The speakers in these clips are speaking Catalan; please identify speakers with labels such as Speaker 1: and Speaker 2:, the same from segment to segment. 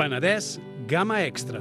Speaker 1: Penedès Gamma Extra.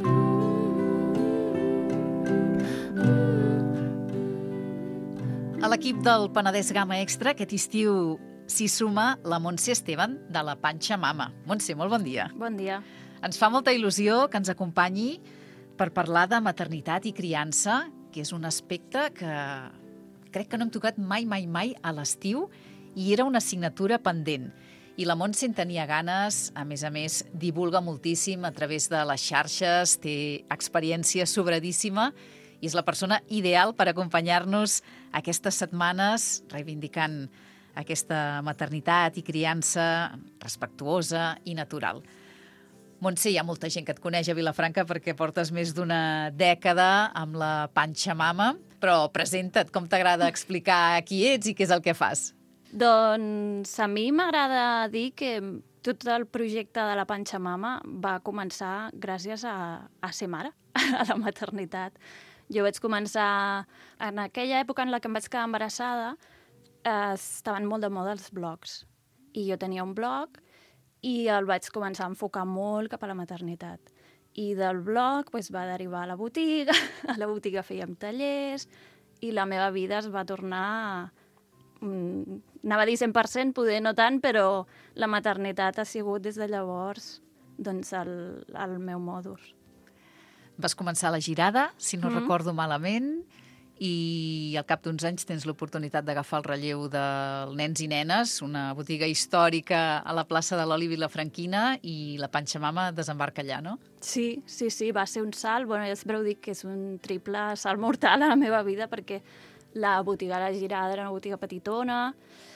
Speaker 2: A l'equip del Penedès Gamma Extra aquest estiu s'hi suma la Montse Esteban de la Panxa Mama. Montse, molt bon dia.
Speaker 3: Bon dia.
Speaker 2: Ens fa molta il·lusió que ens acompanyi per parlar de maternitat i criança, que és un aspecte que crec que no hem tocat mai a l'estiu i era una assignatura pendent. I la Montse en tenia ganes, a més, divulga moltíssim a través de les xarxes, té experiència sobradíssima i és la persona ideal per acompanyar-nos aquestes setmanes reivindicant aquesta maternitat i criança respectuosa i natural. Montse, hi ha molta gent que et coneix a Vilafranca perquè portes més d'una dècada amb la Panxa Mama, però presenta't, com t'agrada explicar qui ets i què és el que fas?
Speaker 3: Doncs a mi m'agrada dir que tot el projecte de la Panxa Mama va començar gràcies a ser mare, a la maternitat. Jo vaig començar, en aquella època en la que em vaig quedar embarassada, estaven molt de moda els blogs. I jo tenia un blog i el vaig començar a enfocar molt cap a la maternitat. I del blog va derivar a la botiga fèiem tallers i la meva vida es va tornar, anava a dir 100%, poder no tant, però la maternitat ha sigut des de llavors doncs, el meu mòdus.
Speaker 2: Vas començar a la Girada, si no recordo malament, i al cap d'uns anys tens l'oportunitat d'agafar el relleu del Nens i Nenes, una botiga històrica a la plaça de l'Oli Vilafranquina, i la Panxa Mama desembarca allà, no?
Speaker 3: Sí, va ser un salt. Bueno, jo sempre ho dic que és un triple salt mortal a la meva vida, perquè la botiga de la Girada era una botiga petitona,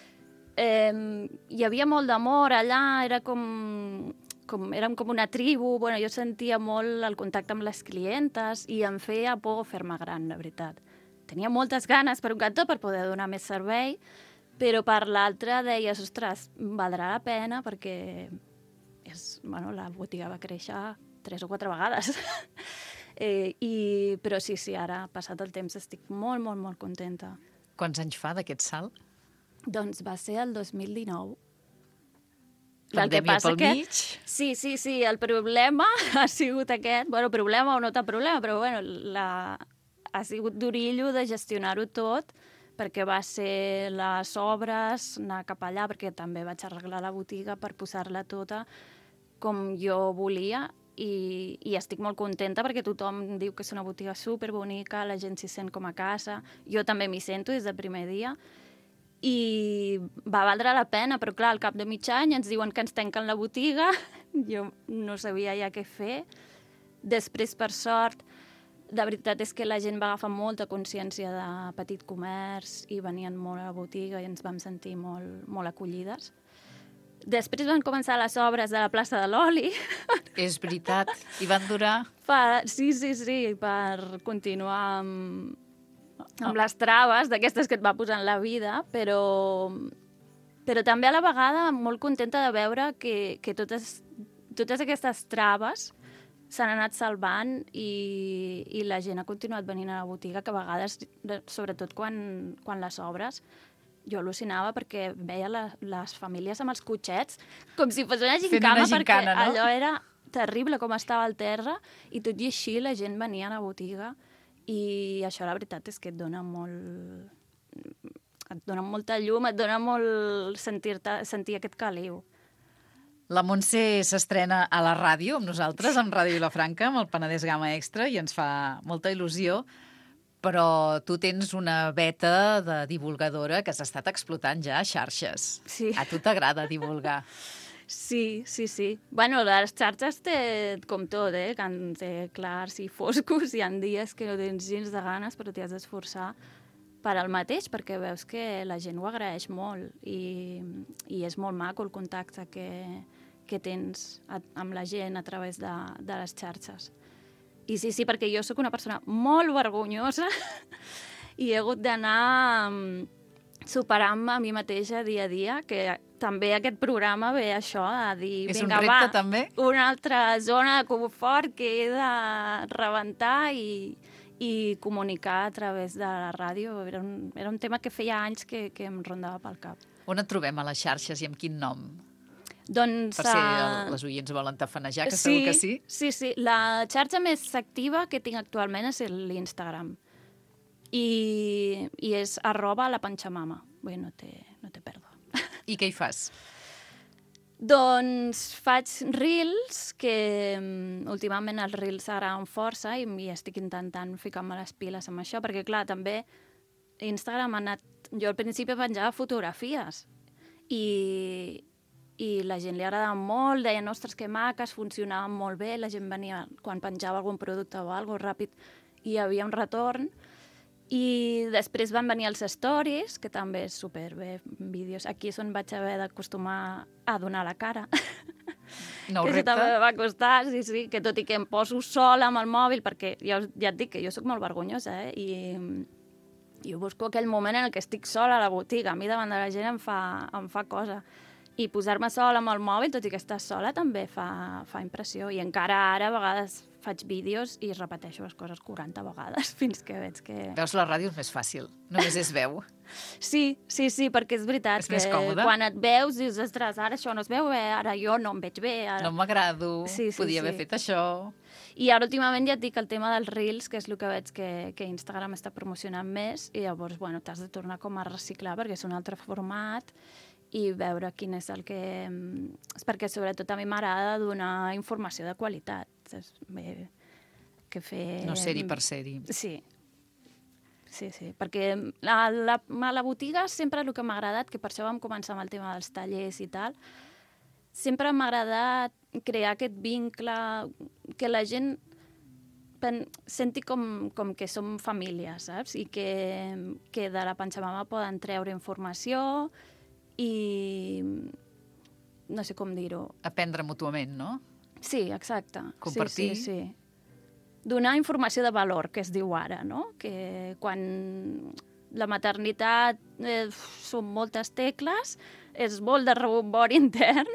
Speaker 3: hi havia molt d'amor allà, érem com una tribu. Bueno, jo sentia molt el contacte amb les clientes i em feia por fer-me gran, la veritat. Tenia moltes ganes, per un cantó, per poder donar més servei, però per l'altre deies, ostres, valdrà la pena perquè la botiga va créixer 3 o 4 vegades. Però sí, ara, passat el temps, estic molt contenta.
Speaker 2: Quants anys fa d'aquest salt?
Speaker 3: Doncs va ser el 2019.
Speaker 2: Pandèmia pel mig?
Speaker 3: Sí, el problema ha sigut aquest. Bueno, problema o no tant problema, però ha sigut d'orillo de gestionar-ho tot, perquè va ser les obres, anar cap allà, perquè també vaig arreglar la botiga per posar-la tota com jo volia, i estic molt contenta perquè tothom diu que és una botiga superbonica, la gent s'hi sent com a casa, jo també m'hi sento des del primer dia, i va valdre la pena, però clar, al cap de mig any ens diuen que ens tanquen la botiga, jo no sabia ja què fer. Després, per sort, la veritat és que la gent va agafar molta consciència de petit comerç i venien molt a la botiga i ens vam sentir molt acollides. Després van començar les obres de la plaça de l'Oli.
Speaker 2: És veritat, i van durar?
Speaker 3: Sí, per continuar amb les traves d'aquestes que et va posant la vida, però també a la vegada molt contenta de veure que totes aquestes traves s'han anat salvant i la gent ha continuat venint a la botiga, que a vegades, sobretot quan les obres, jo al·lucinava perquè veia les famílies amb els cotxets com si fos una gincana, perquè no? Allò era terrible com estava al terra, i tot i així la gent venia a la botiga, i això la veritat és que et dona molta llum, et dona molt sentir aquest caliu.
Speaker 2: La Montse s'estrena a la ràdio amb nosaltres, amb Ràdio Vilafranca, amb el Penedès Gamma Extra, i ens fa molta il·lusió, però tu tens una veta de divulgadora que has estat explotant ja a xarxes.
Speaker 3: Sí.
Speaker 2: A tu t'agrada divulgar.
Speaker 3: Sí. Bueno, les xarxes té com tot, que té clars i foscos, hi ha dies que no tens gens de ganes, però t'hi has d'esforçar per al mateix, perquè veus que la gent ho agraeix molt i és molt maco el contacte que tens amb la gent a través de les xarxes. I sí, perquè jo sóc una persona molt vergonyosa i he hagut d'anar superant-me a mi mateixa dia a dia, que també aquest programa ve això, a dir,
Speaker 2: és vinga, un repte, també?
Speaker 3: Una altra zona de confort que he de rebentar i comunicar a través de la ràdio. Era un tema que feia anys que em rondava pel cap.
Speaker 2: On et trobem a les xarxes i amb quin nom?
Speaker 3: Doncs,
Speaker 2: Per si les oients volen tafanejar, que segur que sí.
Speaker 3: Sí. La xarxa més activa que tinc actualment és l'Instagram. I és @lapanchamama. Bé, no té pèrdua.
Speaker 2: I què hi fas?
Speaker 3: Doncs faig reels, que últimament els reels s'agraden força i estic intentant ficar-me les piles amb això, perquè clar, també Instagram ha anat... Jo al principi penjava fotografies i la gent li agradava molt, deien, ostres, que maques, funcionaven molt bé, la gent venia quan penjava algun producte o alguna cosa ràpid i hi havia un retorn. I després van venir els stories, que també és superbé, vídeos. Aquí és on vaig haver d'acostumar a donar la cara.
Speaker 2: Nou
Speaker 3: que
Speaker 2: repte.
Speaker 3: això també va costar, sí, que tot i que em poso sola amb el mòbil, perquè ja et dic que jo sóc molt vergonyosa, i ho busco aquell moment en què estic sola a la botiga. A mi davant de la gent em fa cosa. I posar-me sola amb el mòbil, tot i que estàs sola, també fa impressió. I encara ara, a vegades, faig vídeos i repeteixo les coses 40 vegades fins que veig que...
Speaker 2: Veus, la ràdio és més fàcil, només és veu.
Speaker 3: Sí, perquè és veritat
Speaker 2: És més còmode.
Speaker 3: quan et veus dius, ostres, ara això no es veu bé, ara jo no em veig bé. Ara...
Speaker 2: No m'agrado,
Speaker 3: Sí,
Speaker 2: podia haver fet això.
Speaker 3: I ara últimament ja et dic el tema dels reels, que és el que veig que Instagram està promocionant més, i llavors, bueno, t'has de tornar com a reciclar perquè és un altre format i veure quin és el que... Perquè sobretot a mi m'agrada donar informació de qualitat. És bé que fer...
Speaker 2: No ser-hi per ser-hi.
Speaker 3: Sí, perquè a la botiga sempre el que m'ha agradat, que per això vam començar amb el tema dels tallers i tal, sempre m'ha agradat crear aquest vincle, que la gent senti com que som família, saps? I que de la Panchamama poden treure informació i no sé com dir-ho.
Speaker 2: Aprendre mútuament, no?
Speaker 3: Sí, exacte.
Speaker 2: Compartir.
Speaker 3: Sí. Donar informació de valor, que es diu ara, no? Que quan la maternitat són moltes tecles, és molt de rebombori intern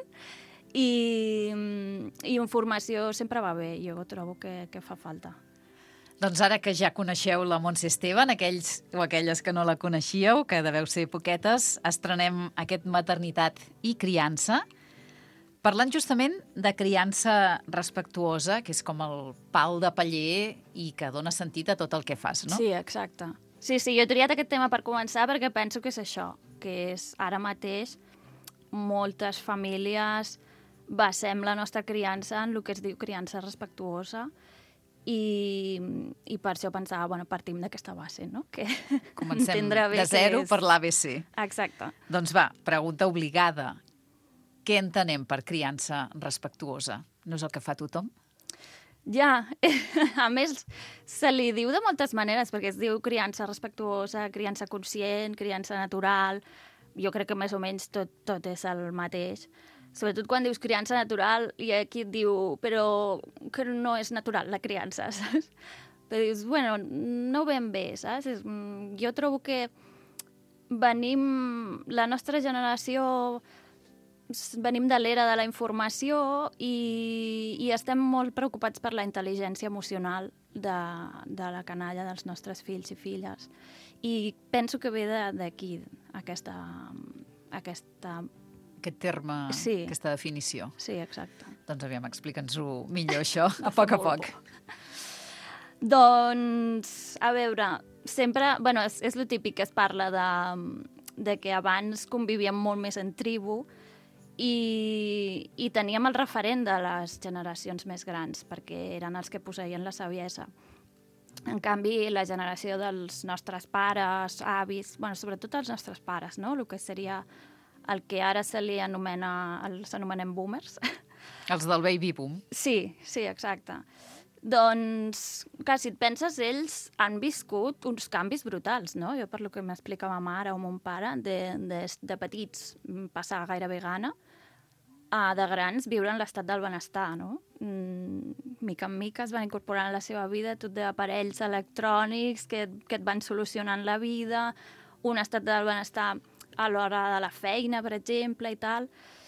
Speaker 3: i informació sempre va bé. Jo trobo que fa falta.
Speaker 2: Doncs ara que ja coneixeu la Montse Esteban, aquells o aquelles que no la coneixíeu, que deveu ser poquetes, estrenem aquest Maternitat i Criança, parlant justament de criança respectuosa, que és com el pal de paller i que dona sentit a tot el que fas, no?
Speaker 3: Sí, exacte. Sí, jo he triat aquest tema per començar perquè penso que és això, que és ara mateix moltes famílies basem la nostra criança en el que es diu criança respectuosa i per això pensava, bueno, partim d'aquesta base, no? Que
Speaker 2: comencem de zero per l'ABC.
Speaker 3: Exacte.
Speaker 2: Doncs va, pregunta obligada. Què entenem per criança respectuosa? No és el que fa tothom?
Speaker 3: Ja, a més, se li diu de moltes maneres, perquè es diu criança respectuosa, criança conscient, criança natural. Jo crec que més o menys tot és el mateix. Sobretot quan dius criança natural, hi ha qui et diu, però que no és natural la criança, saps? Però dius, bueno, no ben bé, saps? Jo trobo que la nostra generació venim de l'era de la informació i estem molt preocupats per la intel·ligència emocional de la canalla dels nostres fills i filles. I penso que ve d'aquí, aquest
Speaker 2: terme,
Speaker 3: sí.
Speaker 2: Aquesta definició.
Speaker 3: Sí, exacte.
Speaker 2: Doncs aviam, explica'ns-ho millor, això, a poc a poc.
Speaker 3: Doncs, a veure, sempre... Bueno, és el típic que es parla de que abans convivíem molt més en tribu i teníem el referent de les generacions més grans, perquè eren els que posseïen la saviesa. En canvi, la generació dels nostres pares, avis, bueno, sobretot els nostres pares, no? El que seria el que ara els anomenem boomers.
Speaker 2: Els del baby boom.
Speaker 3: Sí, exacte. Doncs, clar, si et penses, ells han viscut uns canvis brutals, no? Jo, per lo que m'explica ma mare o mon pare, de petits passar gairebé gana, de grans viure en l'estat del benestar, no? Mica en mica es van incorporar en la seva vida tot d'aparells electrònics que et van solucionant la vida, un estat del benestar a l'hora de la feina, per exemple, i tal.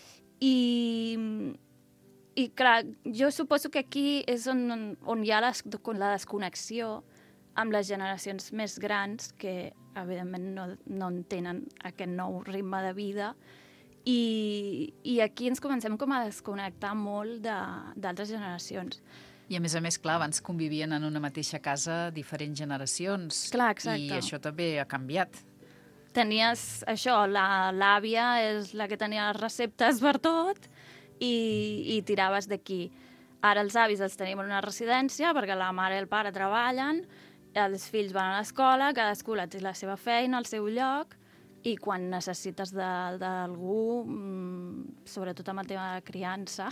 Speaker 3: I clar, jo suposo que aquí és on hi ha la desconnexió amb les generacions més grans que, evidentment, no entenen aquest nou ritme de vida I aquí ens comencem com a desconnectar molt d'altres generacions.
Speaker 2: I a més, clar, abans convivien en una mateixa casa diferents generacions.
Speaker 3: Clar, exacte.
Speaker 2: I això també ha canviat.
Speaker 3: Tenies això, l'àvia és la que tenia les receptes per tot i tiraves d'aquí. Ara els avis els tenim en una residència perquè la mare i el pare treballen, els fills van a l'escola, cadascú té la seva feina, el seu lloc, i quan necessites d'algú, sobretot amb el tema de criança,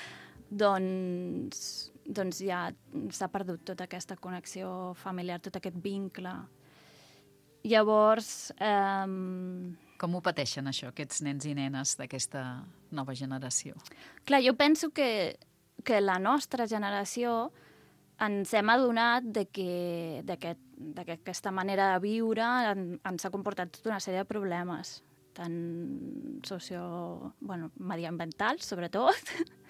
Speaker 3: doncs ja s'ha perdut tota aquesta connexió familiar, tot aquest vincle. Llavors...
Speaker 2: Com ho pateixen, això, aquests nens i nenes d'aquesta nova generació?
Speaker 3: Clar, jo penso que la nostra generació ens hem adonat que aquesta manera de viure ens ha comportat tota una sèrie de problemes, tant mediambientals, sobretot,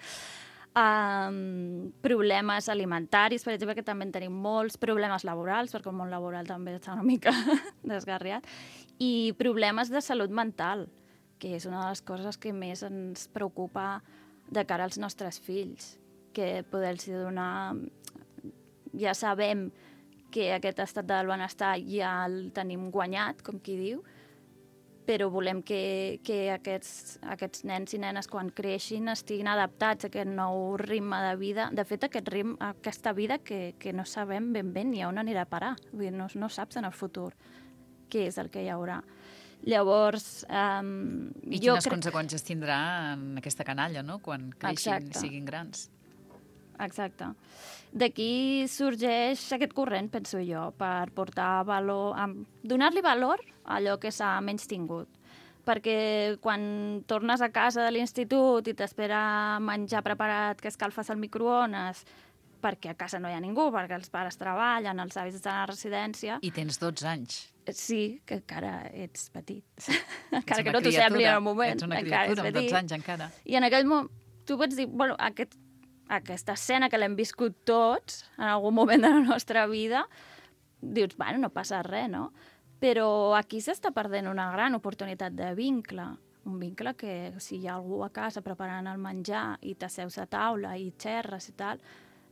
Speaker 3: problemes alimentaris, per exemple, que també en tenim molts, problemes laborals, perquè el món laboral també està una mica desgarriat, i problemes de salut mental, que és una de les coses que més ens preocupa de cara als nostres fills, que poder-los donar... Ja sabem que aquest estat del benestar ja el tenim guanyat, com qui diu, però volem que aquests nens i nenes, quan creixin, estiguin adaptats a aquest nou ritme de vida. De fet, aquesta vida que no sabem ben bé ni on anirà a parar. Vull dir, no saps en el futur què és el que hi haurà. Llavors...
Speaker 2: I quines conseqüències tindrà en aquesta canalla, no?, quan creixin i siguin grans.
Speaker 3: Exacte. D'aquí sorgeix aquest corrent, penso jo, per portar valor, donar-li valor a allò que s'ha menys tingut. Perquè quan tornes a casa de l'institut i t'espera menjar preparat que escalfes al microones, perquè a casa no hi ha ningú, perquè els pares treballen, els avis estan a la residència...
Speaker 2: I tens 12 anys.
Speaker 3: Sí, que encara ets petit. Encara que no t'ho sembli en el moment.
Speaker 2: Ets una criatura amb 12 anys encara.
Speaker 3: I en aquell moment tu pots dir, aquesta escena que l'hem viscut tots en algun moment de la nostra vida, dius, no passa res, no? Però aquí s'està perdent una gran oportunitat de vincle. Un vincle que si hi ha algú a casa preparant el menjar i t'asseus a taula i xerres i tal,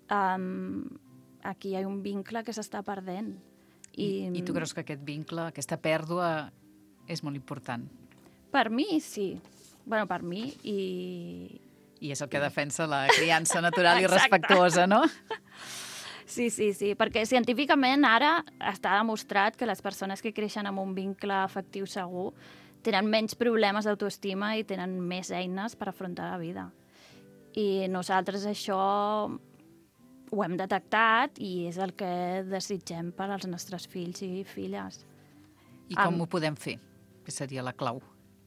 Speaker 3: aquí hi ha un vincle que s'està perdent.
Speaker 2: I tu creus que aquest vincle, aquesta pèrdua, és molt important?
Speaker 3: Per mi, sí. Per mi
Speaker 2: I és el que defensa la criança natural i respectuosa, no?
Speaker 3: Sí, perquè científicament ara està demostrat que les persones que creixen amb un vincle afectiu segur tenen menys problemes d'autoestima i tenen més eines per afrontar la vida. I nosaltres això ho hem detectat i és el que desitgem per als nostres fills i filles.
Speaker 2: I com ho podem fer? Que seria la clau?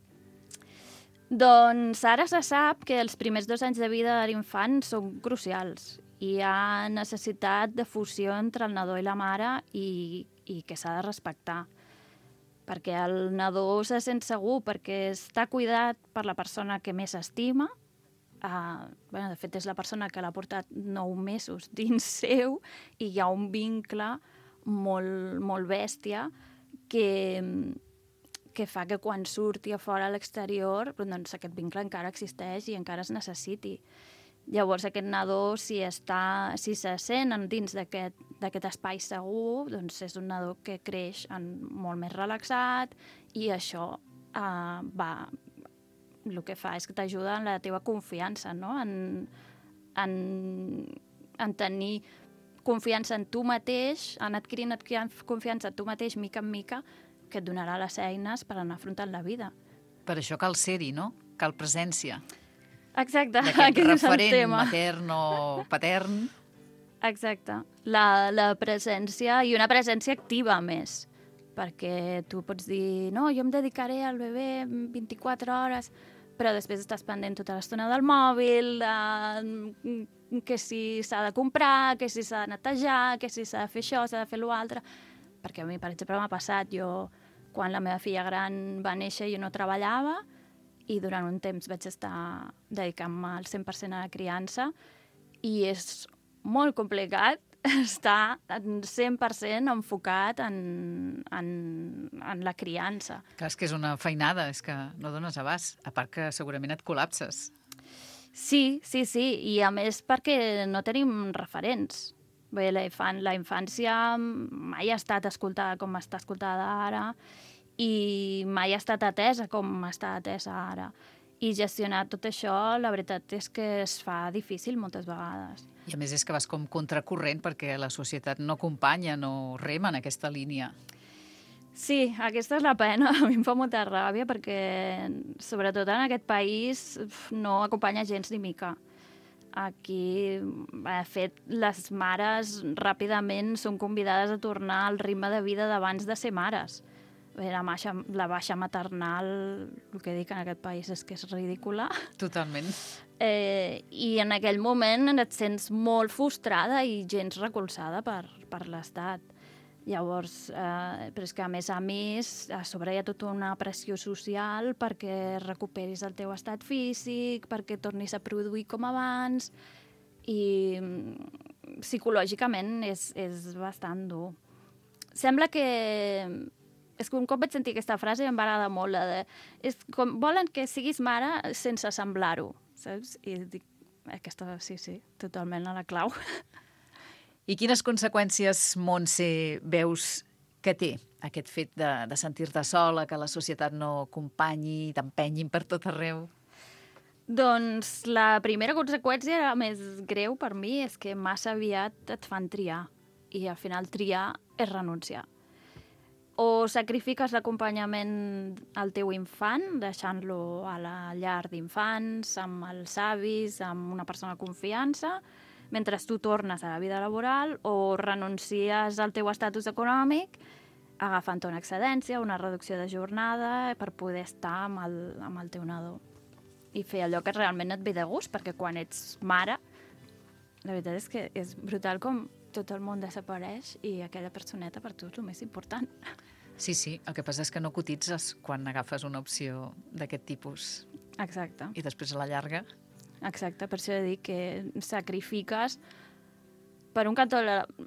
Speaker 3: Doncs ara se sap que els primers 2 anys de vida de l'infant són crucials. Hi ha necessitat de fusió entre el nadó i la mare i que s'ha de respectar. Perquè el nadó se sent segur, perquè està cuidat per la persona que més estima. De fet, és la persona que l'ha portat 9 mesos dins seu i hi ha un vincle molt, molt bèstia que fa que quan surti a fora a l'exterior, doncs aquest vincle encara existeix i encara es necessiti. Llavors aquest nadó, si se sent dins d'aquest espai segur, doncs és un nadó que creix molt més relaxat i això el que fa és que t'ajuda en la teva confiança, no? En tenir confiança en tu mateix, en adquirir confiança en tu mateix mica en mica, que et donarà les eines per anar afrontant la vida.
Speaker 2: Per això cal ser-hi, no? Cal presència.
Speaker 3: Exacte.
Speaker 2: D'aquest referent matern o patern.
Speaker 3: Exacte. La presència, i una presència activa, a més. Perquè tu pots dir, no, jo em dedicaré al bebè 24 hores, però després estàs pendent tota l'estona del mòbil, que si s'ha de comprar, que si s'ha de netejar, que si s'ha de fer això, s'ha de fer l'altre. Perquè a mi, per exemple, m'ha passat, quan la meva filla gran va néixer, jo no treballava i durant un temps vaig estar dedicant-me al 100% a la criança i és molt complicat està 100% enfocat en la criança.
Speaker 2: Clar, és que és una feinada, és que no dones abast, a part que segurament et col·lapses.
Speaker 3: Sí, i a més perquè no tenim referents. Bé, la infància mai ha estat escoltada com està escoltada ara i mai ha estat atesa com està atesa ara. I gestionar tot això, la veritat és que es fa difícil moltes vegades.
Speaker 2: I a més és que vas com contracorrent perquè la societat no acompanya, no rema en aquesta línia.
Speaker 3: Sí, aquesta és la pena. A mi em fa molta ràbia perquè, sobretot en aquest país, no acompanya gens ni mica. Aquí, de fet, les mares ràpidament són convidades a tornar al ritme de vida d'abans de ser mares. La baixa maternal, el que dic en aquest país és que és ridícula.
Speaker 2: Totalment.
Speaker 3: I en aquell moment et sents molt frustrada i gens recolzada per l'Estat. Llavors, però és que a més, a sobre hi ha tota una pressió social perquè recuperis el teu estat físic, perquè tornis a produir com abans, i psicològicament és bastant dur. Sembla que... És que un cop vaig sentir aquesta frase i em va agradar molt, la de... És com volen que siguis mare sense semblar-ho, saps? I dic, aquesta sí, totalment a la clau.
Speaker 2: I quines conseqüències, Montse, veus que té aquest fet de sentir-te sola, que la societat no acompanyi, t'empenyin per tot arreu?
Speaker 3: Doncs la primera conseqüència, la més greu per mi, és que massa aviat et fan triar. I al final triar és renunciar. O sacrifiques l'acompanyament al teu infant, deixant-lo a la llar d'infants, amb els avis, amb una persona de confiança, mentre tu tornes a la vida laboral, o renuncies al teu estatus econòmic, agafant una excedència, una reducció de jornada, per poder estar amb el teu nadó. I fer allò que realment et ve de gust, perquè quan ets mare, la veritat és que és brutal com tot el món desapareix i aquella personeta per tu és el més important.
Speaker 2: Sí, el que passa és que no cotitzes quan agafes una opció d'aquest tipus.
Speaker 3: Exacte.
Speaker 2: I després a la llarga...
Speaker 3: Exacte, per això he dit que sacrifiques per un cantó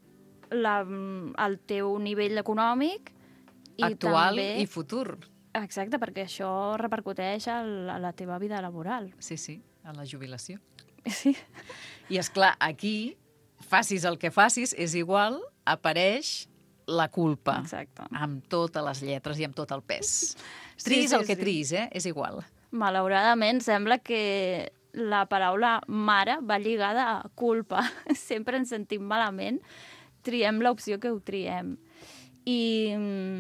Speaker 3: el teu nivell econòmic i
Speaker 2: actual
Speaker 3: també...
Speaker 2: i futur.
Speaker 3: Exacte, perquè això repercuteix a la teva vida laboral.
Speaker 2: Sí, a la jubilació.
Speaker 3: Sí.
Speaker 2: I és clar, aquí, facis el que facis, és igual, apareix la culpa.
Speaker 3: Exacte.
Speaker 2: Amb totes les lletres i amb tot el pes. Tris el que tris, és igual.
Speaker 3: Malauradament, sembla que la paraula mare va lligada a culpa. Sempre ens sentim malament, triem l'opció que ho triem. I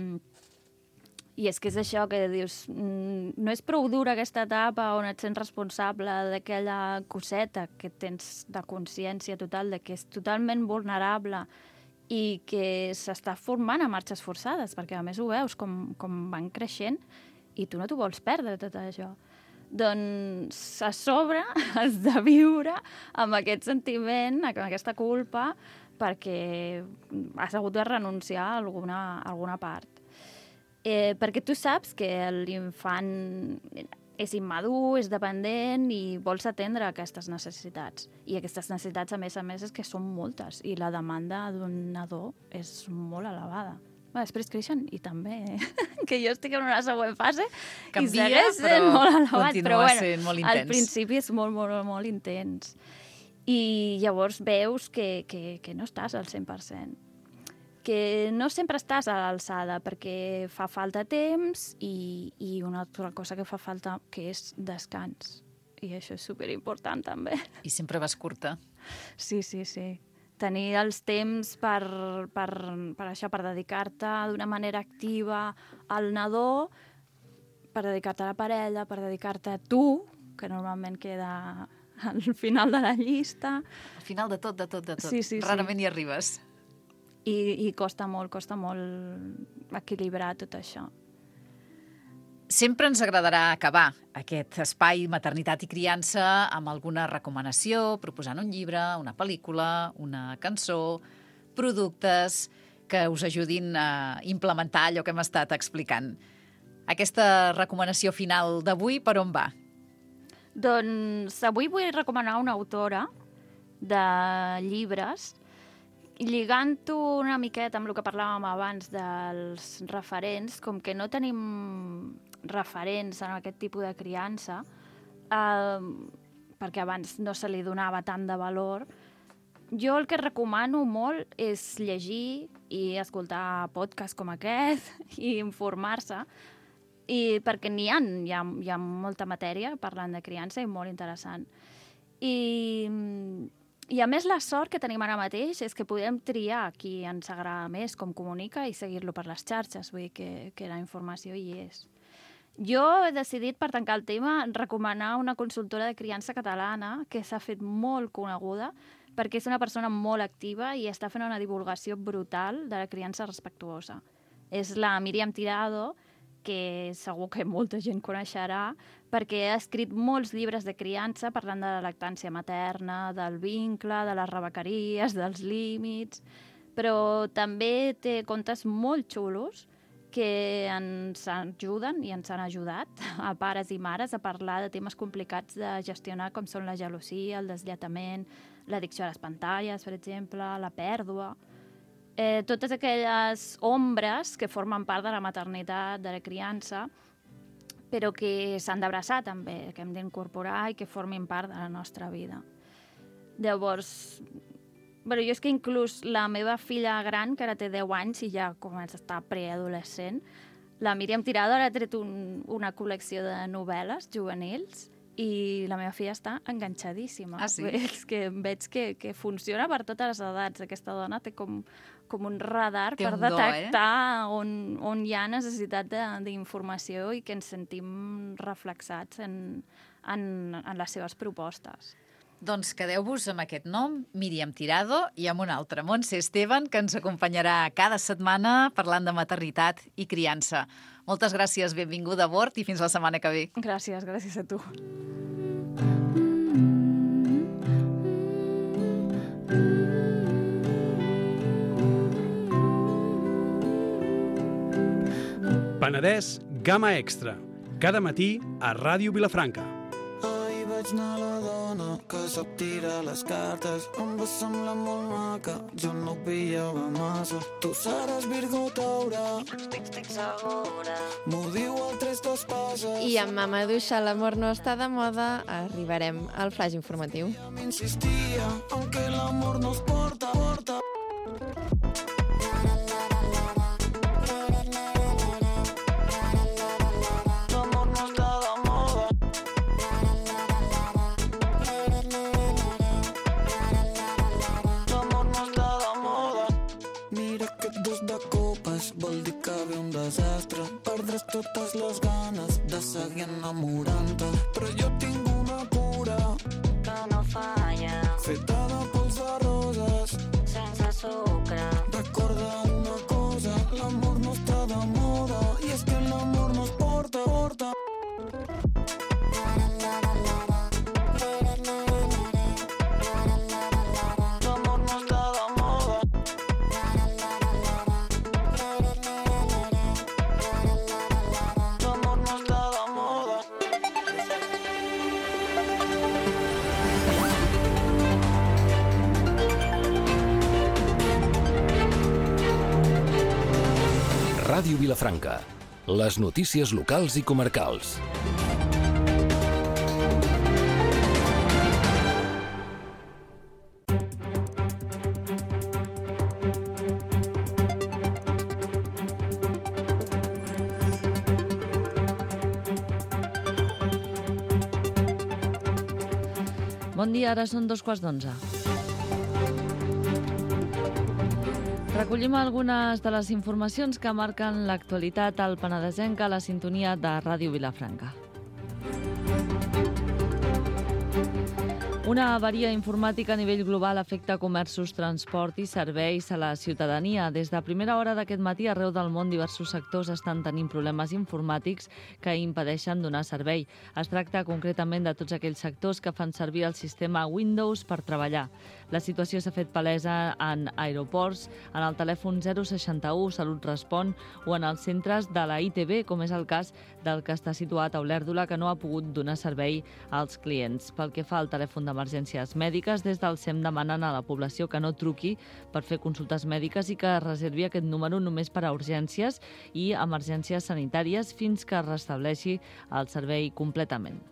Speaker 3: és que és això que dius, no és prou dura aquesta etapa on et sents responsable d'aquella coseta que tens de consciència total, de que és totalment vulnerable i que s'està formant a marxes forçades, perquè a més ho veus com van creixent i tu no t'ho vols perdre, tot això. Doncs a sobre has de viure amb aquest sentiment, amb aquesta culpa, perquè has hagut de renunciar a alguna part. Perquè tu saps que l'infant és immadur, és dependent i vols atendre aquestes necessitats. I aquestes necessitats, a més, és que són moltes i la demanda d'un nadó és molt elevada. Després creixen i també que jo estic en una següent fase
Speaker 2: canvia,
Speaker 3: i segueix sent molt elevat, però
Speaker 2: sent molt intens.
Speaker 3: Al principi és molt, molt, molt intens. I llavors veus que no estàs al 100%. Que no sempre estàs a l'alçada perquè fa falta temps i una altra cosa que fa falta que és descans. I això és superimportant també.
Speaker 2: I sempre vas curta.
Speaker 3: Sí. Tenir els temps per això, per dedicar-te d'una manera activa al nadó, per dedicar-te a la parella, per dedicar-te a tu, que normalment queda al final de la llista.
Speaker 2: Al final de tot.
Speaker 3: Sí.
Speaker 2: Rarament hi arribes.
Speaker 3: I costa molt equilibrar tot això.
Speaker 2: Sempre ens agradarà acabar aquest espai maternitat i criança amb alguna recomanació, proposant un llibre, una pel·lícula, una cançó, productes que us ajudin a implementar allò que hem estat explicant. Aquesta recomanació final d'avui, per on va?
Speaker 3: Doncs avui vull recomanar una autora de llibres lligant-ho una miqueta amb el que parlàvem abans dels referents, com que no tenim referents en aquest tipus de criança, perquè abans no se li donava tant de valor, jo el que recomano molt és llegir i escoltar podcasts com aquest i informar-se, perquè hi ha molta matèria parlant de criança i molt interessant. I a més la sort que tenim ara mateix és que podem triar qui ens agrada més, com comunica, i seguir-lo per les xarxes, vull dir que la informació hi és. Jo he decidit, per tancar el tema, recomanar una consultora de criança catalana que s'ha fet molt coneguda perquè és una persona molt activa i està fent una divulgació brutal de la criança respectuosa. És la Míriam Tirado, que segur que molta gent coneixerà, perquè ha escrit molts llibres de criança parlant de la lactància materna, del vincle, de les rebequeries, dels límits, però també té contes molt xulos que ens ajuden i ens han ajudat a pares i mares a parlar de temes complicats de gestionar, com són la gelosia, el deslletament, l'addicció a les pantalles, per exemple, la pèrdua. Totes aquelles ombres que formen part de la maternitat, de la criança, però que s'han d'abraçar també, que hem d'incorporar i que formin part de la nostra vida. Llavors, jo és que inclús la meva filla gran, que ara té 10 anys i ja comença a estar preadolescent, la Míriam Tirado ara ha tret una col·lecció de novel·les juvenils i la meva filla està enganxadíssima.
Speaker 2: Ah, sí?
Speaker 3: És que veig que funciona per totes les edats. Aquesta dona té com un radar per detectar on hi ha necessitat d'informació i que ens sentim reflexats en les seves propostes.
Speaker 2: Doncs quedeu-vos amb aquest nom, Míriam Tirado, i amb un altre, Montse Esteban, que ens acompanyarà cada setmana parlant de maternitat i criança. Moltes gràcies, benvinguda a bord i fins la setmana que ve.
Speaker 3: Gràcies a tu.
Speaker 1: Penedès Gamma Extra. Cada matí a Ràdio Vilafranca.
Speaker 4: Ahir vaig anar a la dona que sap tirar les cartes. Em va semblar molt maca, jo no ho pillava massa. Tu seràs Virgo Taure, estic segura. M'ho diu el 3-2 passes.
Speaker 5: I amb Mama Duixa, l'amor no està de moda, arribarem al flash informatiu.
Speaker 4: Ja m'insistia en que l'amor no es porta. Vol dir que ve un desastre. Perdràs totes les ganes de seguir enamorant-te. Però jo tinc una cura que no falla, feta de pols de roses, sense sucre. Recorda una cosa, l'amor no està de moda, i és que l'amor no es porta.
Speaker 6: Ràdio Vilafranca. Les notícies locals i comarcals.
Speaker 7: Bon dia, ara són 11:15. Recollim algunes de les informacions que marquen l'actualitat al penedesenc a la sintonia de Ràdio Vilafranca. Una avaria informàtica a nivell global afecta comerços, transport i serveis a la ciutadania. Des de primera hora d'aquest matí, arreu del món, diversos sectors estan tenint problemes informàtics que impedeixen donar servei. Es tracta concretament de tots aquells sectors que fan servir el sistema Windows per treballar. La situació s'ha fet palesa en aeroports, en el telèfon 061 Salut Respon o en els centres de la ITB, com és el cas del que està situat a Olèrdola, que no ha pogut donar servei als clients. Pel que fa al telèfon d'emergència, d'emergències mèdiques. Des del SEM demanen a la població que no truqui per fer consultes mèdiques i que reservi aquest número només per a urgències i emergències sanitàries fins que es restableixi el servei completament.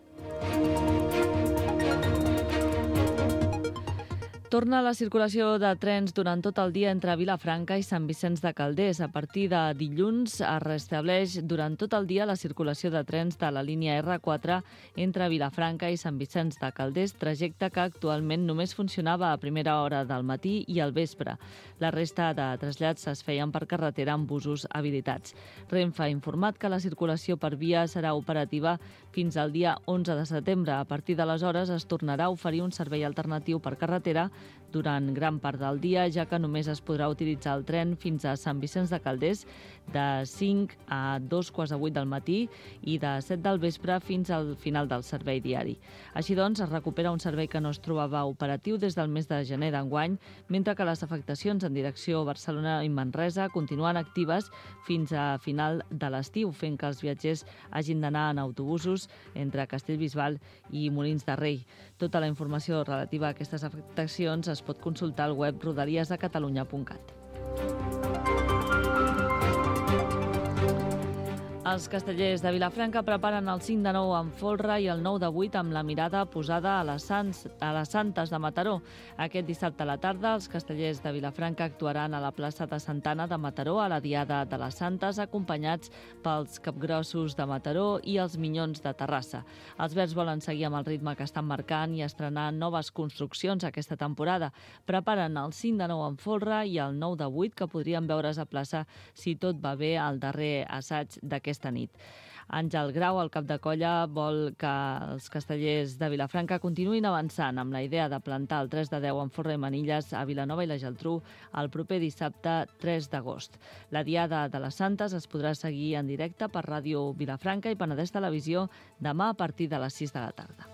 Speaker 7: Torna la circulació de trens durant tot el dia entre Vilafranca i Sant Vicenç de Calders. A partir de dilluns es restableix durant tot el dia la circulació de trens de la línia R4 entre Vilafranca i Sant Vicenç de Calders, trajecte que actualment només funcionava a primera hora del matí i al vespre. La resta de trasllats es feien per carretera amb busos habilitats. Renfe ha informat que la circulació per via serà operativa fins al dia 11 de setembre. A partir d'aleshores es tornarà a oferir un servei alternatiu per carretera durant gran part del dia, ja que només es podrà utilitzar el tren fins a Sant Vicenç de Calders de 5 a 2:15 del matí i de 7 del vespre fins al final del servei diari. Així doncs, es recupera un servei que no es trobava operatiu des del mes de gener d'enguany, mentre que les afectacions en direcció Barcelona i Manresa continuen actives fins a final de l'estiu, fent que els viatgers hagin d'anar en autobusos entre Castellbisbal i Molins de Rei. Tota la informació relativa a aquestes afectacions es pot consultar al web rodaliesdecatalunya.cat. Els castellers de Vilafranca preparen el 5 de 9 amb folre i el 9 de 8 amb la mirada posada a les Santes de Mataró. Aquest dissabte a la tarda, els castellers de Vilafranca actuaran a la plaça de Santa Anna de Mataró a la Diada de les Santes, acompanyats pels capgrossos de Mataró i els minyons de Terrassa. Els verds volen seguir amb el ritme que estan marcant i estrenar noves construccions aquesta temporada. Preparen el 5 de 9 amb folre i el 9 de 8 que podrien veure's a plaça si tot va bé al darrer assaig d'aquesta nit. Àngel Grau, el cap de colla, vol que els castellers de Vilafranca continuïn avançant amb la idea de plantar el 3 de 10 en folre i manilles a Vilanova i la Geltrú el proper dissabte 3 d'agost. La Diada de les Santes es podrà seguir en directe per Ràdio Vilafranca i Penedès Televisió demà a partir de les 6 de la tarda.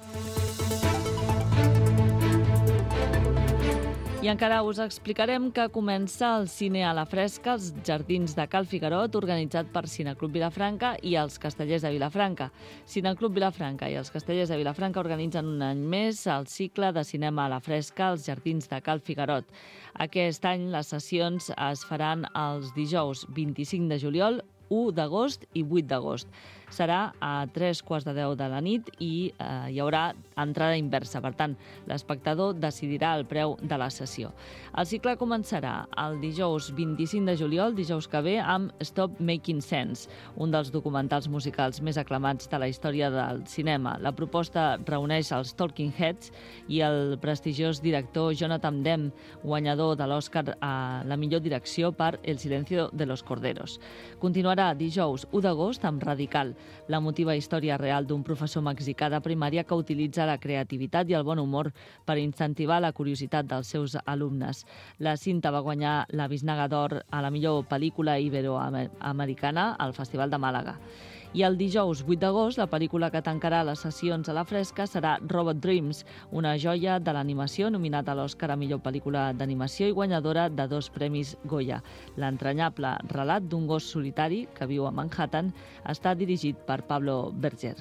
Speaker 7: I encara us explicarem que comença el Cine a la Fresca als Jardins de Cal Figuerot, organitzat per Cineclub Vilafranca i els Castellers de Vilafranca. Cineclub Vilafranca i els Castellers de Vilafranca organitzen un any més el cicle de cinema a la fresca als Jardins de Cal Figuerot. Aquest any les sessions es faran els dijous 25 de juliol, 1 d'agost i 8 d'agost. Serà a 3:15 de la nit i hi haurà entrada inversa. Per tant, l'espectador decidirà el preu de la sessió. El cicle començarà el dijous 25 de juliol, dijous que ve, amb Stop Making Sense, un dels documentals musicals més aclamats de la història del cinema. La proposta reuneix els Talking Heads i el prestigiós director Jonathan Demme, guanyador de l'Oscar a la millor direcció per El silencio de los corderos. Continuarà dijous 1 d'agost amb Radical, la emotiva història real d'un professor mexicà de primària que utilitza la creativitat i el bon humor per incentivar la curiositat dels seus alumnes. La cinta va guanyar la Biznaga d'Or a la millor pel·lícula iberoamericana al Festival de Màlaga. I el dijous 8 d'agost, la pel·lícula que tancarà les sessions a la fresca serà Robot Dreams, una joia de l'animació nominada a l'Oscar a millor pel·lícula d'animació i guanyadora de 2 premis Goya. L'entranyable relat d'un gos solitari que viu a Manhattan està dirigit per Pablo Berger.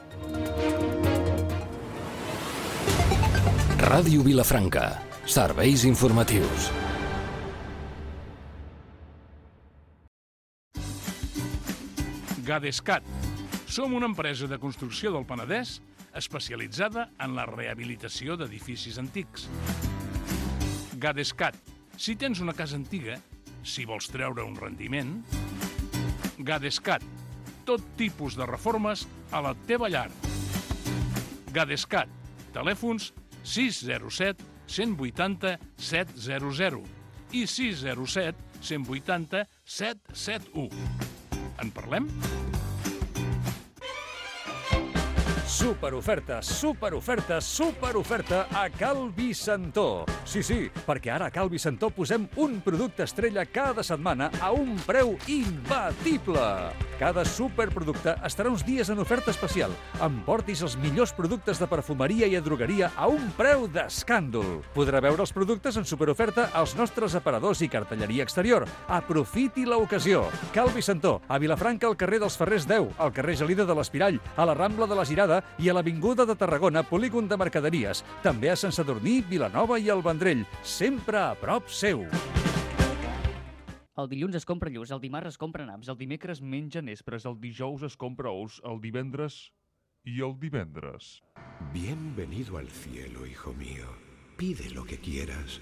Speaker 6: Ràdio Vilafranca. Serveis informatius.
Speaker 8: Gadescat. Som una empresa de construcció del Penedès especialitzada en la rehabilitació d'edificis antics. Gadescat. Si tens una casa antiga, si vols treure un rendiment, Gadescat. Tot tipus de reformes a la teva llar. Gadescat. Telèfons 607 180 700 i 607 180 771. En parlem?
Speaker 9: Superoferta, superoferta, superoferta a Cal Vicentó. Sí, perquè ara a Cal Vicentó posem un producte estrella cada setmana a un preu imbatible. Cada superproducte estarà uns dies en oferta especial. Emportis els millors productes de perfumeria i drogueria a un preu d'escàndol. Podrà veure els productes en superoferta als nostres aparadors i cartelleria exterior. Aprofiti l'ocasió. Cal Vicentó, a Vilafranca, al carrer dels Ferrers 10, al carrer Gelida de l'Espirall, a la Rambla de la Girada i a l'Avinguda de Tarragona, polígon de mercaderies. També a Sant Sadurní, Vilanova i el Vendrell. Sempre a prop seu.
Speaker 10: El dilluns es compra lluç, el dimarts es compra naps, el dimecres menja nespres, el dijous es compra ous, el divendres i el divendres.
Speaker 11: Bienvenido al cielo, hijo mío. Pide lo que quieras.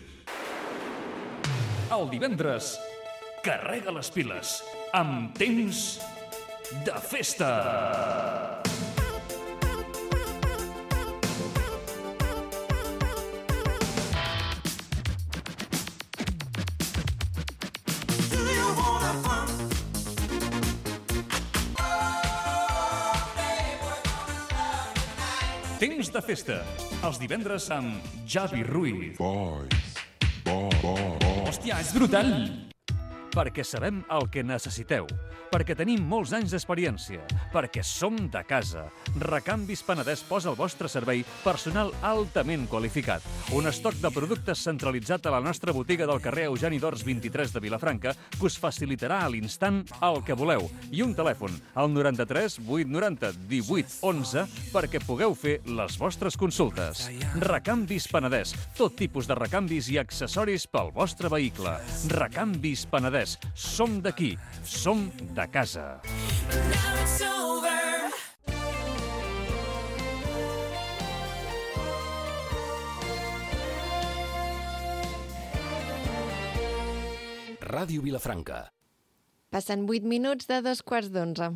Speaker 8: El divendres, carrega les piles amb temps de festa. Temps de festa, els divendres amb Javi Ruiz. Hòstia, és brutal!
Speaker 9: Perquè sabem el que necessiteu, perquè tenim molts anys d'experiència, perquè som de casa. Recanvis Penedès posa al vostre servei personal altament qualificat. Un estoc de productes centralitzat a la nostra botiga del carrer Eugeni d'Ors 23 de Vilafranca que us facilitarà a l'instant el que voleu. I un telèfon, al 93 890 18 11, perquè pugueu fer les vostres consultes. Recanvis Penedès, tot tipus de recanvis i accessoris pel vostre vehicle. Recanvis Penedès. Som d'aquí, som de casa.
Speaker 6: Ràdio Vilafranca.
Speaker 5: Passen 8 minuts de 2:15.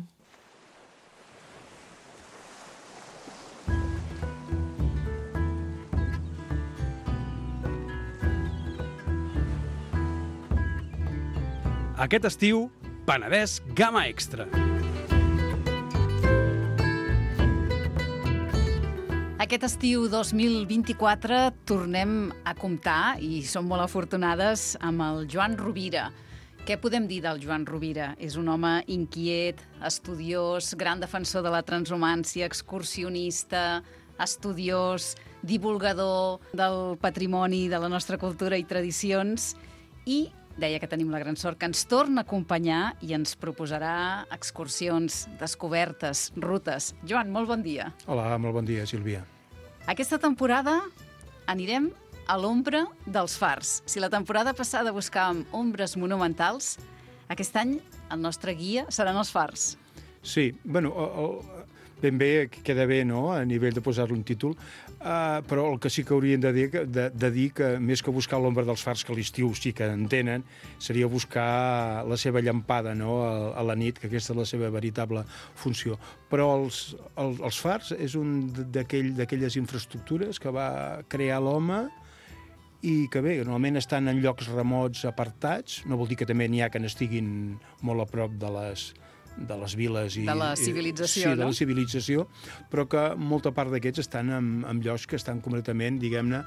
Speaker 1: Aquest estiu, Penedès Gamma Extra.
Speaker 2: Aquest estiu 2024 tornem a comptar, i som molt afortunades, amb el Joan Rovira. Què podem dir del Joan Rovira? És un home inquiet, estudiós, gran defensor de la transhumància, excursionista, estudiós, divulgador del patrimoni, de la nostra cultura i tradicions, i deia que tenim la gran sort que ens torna a acompanyar i ens proposarà excursions, descobertes, rutes. Joan, molt bon dia.
Speaker 12: Hola, molt bon dia, Sílvia.
Speaker 2: Aquesta temporada anirem a l'ombra dels fars. Si la temporada passada buscàvem ombres monumentals, aquest any el nostre guia seran els fars.
Speaker 12: Sí, bueno, ben bé, queda bé, no?, a nivell de posar-li un títol, però el que sí que haurien de dir que més que buscar l'ombra dels fars, que a l'estiu sí que en tenen, seria buscar la seva llampada, no?, a la nit, que aquesta és la seva veritable funció. Però els fars és un d'aquelles infraestructures que va crear l'home i que bé, normalment estan en llocs remots apartats, no vol dir que també n'hi ha que n'estiguin molt a prop de les viles i...
Speaker 2: De la civilització,
Speaker 12: no? Sí, de
Speaker 2: no?
Speaker 12: la civilització, però que molta part d'aquests estan en llocs que estan completament, diguem-ne,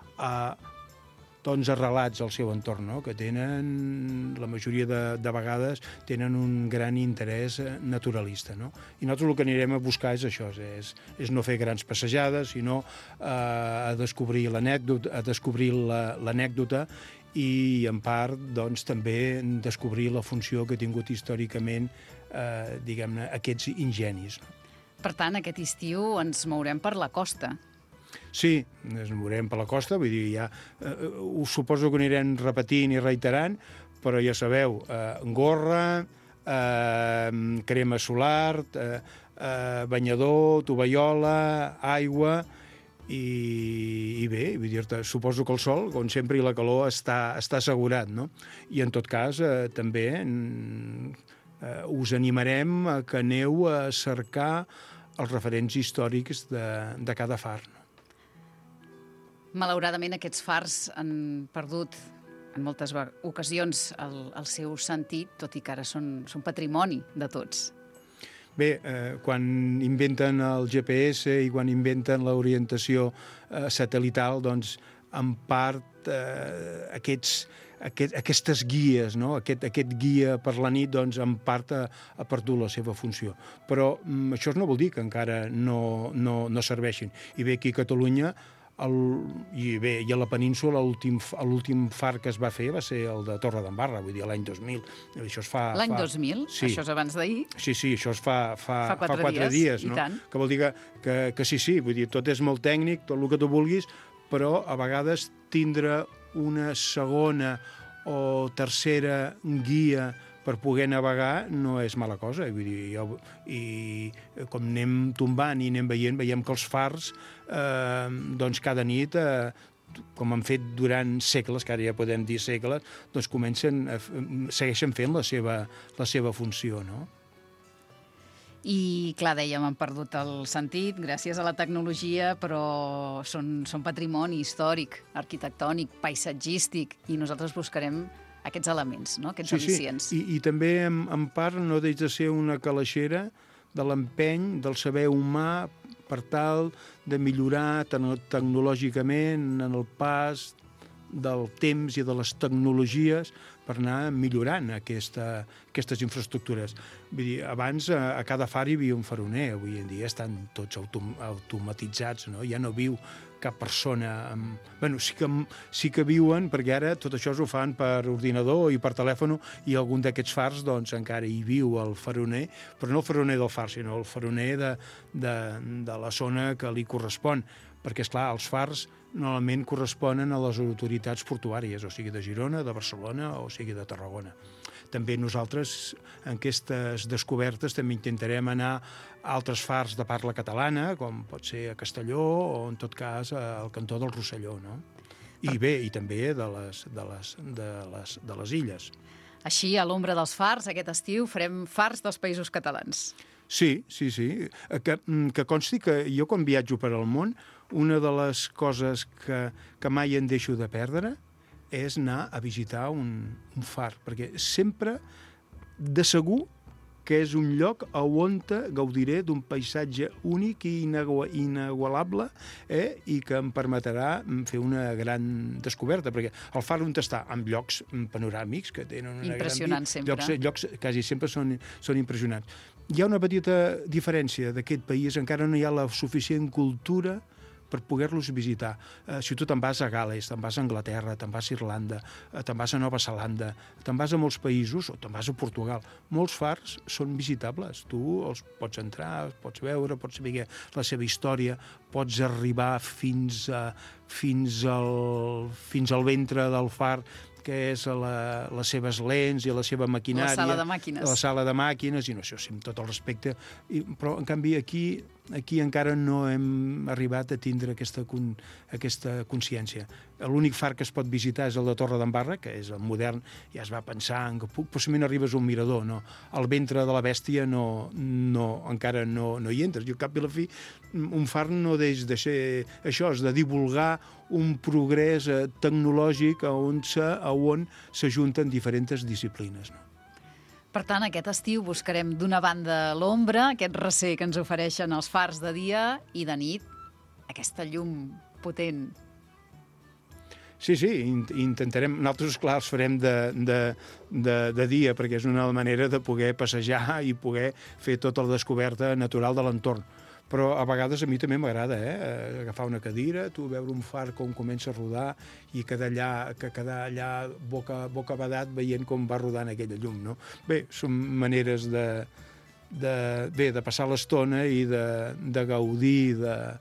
Speaker 12: doncs arrelats al seu entorn, no? Que tenen, la majoria de vegades, tenen un gran interès naturalista, no? I nosaltres el que anirem a buscar és això, és no fer grans passejades, sinó a descobrir l'anècdota i, en part, doncs, també descobrir la funció que ha tingut històricament, diguem-ne, aquests ingenis.
Speaker 2: Per tant, aquest estiu ens mourem per la costa.
Speaker 12: Sí, ens mourem per la costa, vull dir, ja us suposo que anirem repetint i reiterant, però ja sabeu, gorra, crema solar, banyador, tovallola, aigua, i bé, vull dir-te, suposo que el sol, com sempre, i la calor està assegurat, no? I en tot cas, també us animarem a que aneu a cercar els referents històrics de cada far.
Speaker 2: Malauradament, aquests fars han perdut en moltes ocasions el seu sentit, tot i que ara són patrimoni de tots.
Speaker 12: Bé, quan inventen el GPS i quan inventen l'orientació satelital, doncs, en part, aquests aquestes guies, no? Aquest guia per la nit, doncs, en part ha perdut la seva funció. Però això no vol dir que encara no serveixin. I bé, aquí a Catalunya, i a la península, l'últim far que es va fer va ser el de Torredembarra, vull dir, l'any 2000.
Speaker 2: L'any 2000?
Speaker 12: Sí.
Speaker 2: Això és abans d'ahir?
Speaker 12: Sí, això es fa 4
Speaker 2: dies,
Speaker 12: no?
Speaker 2: I tant.
Speaker 12: Que vol dir que sí, vull dir, tot és molt tècnic, tot el que tu vulguis, però a vegades tindre una segona o tercera guia per poder navegar no és mala cosa. Vull dir, i com anem tombant i anem veiem que els fars, doncs cada nit, com han fet durant segles, que ara ja podem dir segles, doncs segueixen fent la seva funció, no?
Speaker 2: I, clar, dèiem, han perdut el sentit gràcies a la tecnologia, però són patrimoni històric, arquitectònic, paisatgístic, i nosaltres buscarem aquests elements, no? Aquests al·licients.
Speaker 12: Sí. I també, en part, no deix de ser una calaixera de l'empeny, del saber humà, per tal de millorar tecnològicament en el pas del temps i de les tecnologies per anar millorant aquestes infraestructures. Vull dir, abans a cada far hi havia un faroner, avui en dia estan tots automatitzats, no? Ja no viu cap persona. Bueno, sí que viuen, perquè ara tot això ho fan per ordinador i per telèfon, i algun d'aquests fars doncs encara hi viu el faroner, però no el faroner del far, sinó el faroner de la zona que li correspon, perquè, esclar, els fars normalment corresponen a les autoritats portuàries, o sigui de Girona, de Barcelona o sigui de Tarragona. També nosaltres, en aquestes descobertes, també intentarem anar a altres fars de parla catalana, com pot ser a Castelló o, en tot cas, al cantó del Rosselló, no? I bé, i també de les illes.
Speaker 2: Així, a l'ombra dels fars, aquest estiu farem fars dels països catalans.
Speaker 12: Sí. Que consti que jo, quan viatjo per al món, una de les coses que mai en deixo de perdre és anar a visitar un far, perquè sempre, de segur, que és un lloc on gaudiré d'un paisatge únic i inaigualable, i que em permetrà fer una gran descoberta, perquè el far on està, en llocs panoràmics que tenen una
Speaker 2: impressionant sempre.
Speaker 12: Llocs quasi sempre són impressionants. Hi ha una petita diferència d'aquest país, encara no hi ha la suficient cultura per poder-los visitar. Si tu te'n vas a Gal·les, te'n vas a Anglaterra, te'n vas a Irlanda, te'n vas a Nova Zelanda, te'n vas a molts països, o te'n vas a Portugal, molts fars són visitables. Tu els pots entrar, els pots veure, pots saber la seva història, pots arribar fins al ventre del far, que és les seves lents i la seva maquinària.
Speaker 2: La sala de màquines.
Speaker 12: La sala de màquines, i no sé, amb tot el respecte. Però, en canvi, aquí encara no hem arribat a tindre aquesta consciència. L'únic far que es pot visitar és el de Torredembarra, que és el modern, ja es va pensar que possiblement arribes a un mirador, no? Al ventre de la bèstia encara no hi entres. I al cap i a la fi, un far no deix de ser això, és de divulgar un progrés tecnològic on s'ajunten diferents disciplines, no?
Speaker 2: Per tant, aquest estiu buscarem d'una banda l'ombra, aquest recer que ens ofereixen els fars de dia, i de nit aquesta llum potent.
Speaker 12: Sí, intentarem. Nosaltres, clar, els farem de dia, perquè és una manera de poder passejar i poder fer tota la descoberta natural de l'entorn. Però a vegades a mi també m'agrada agafar una cadira, veure un far com comença a rodar i quedar allà boca badat veient com va rodant aquella llum, no? Bé, són maneres de passar l'estona i de gaudir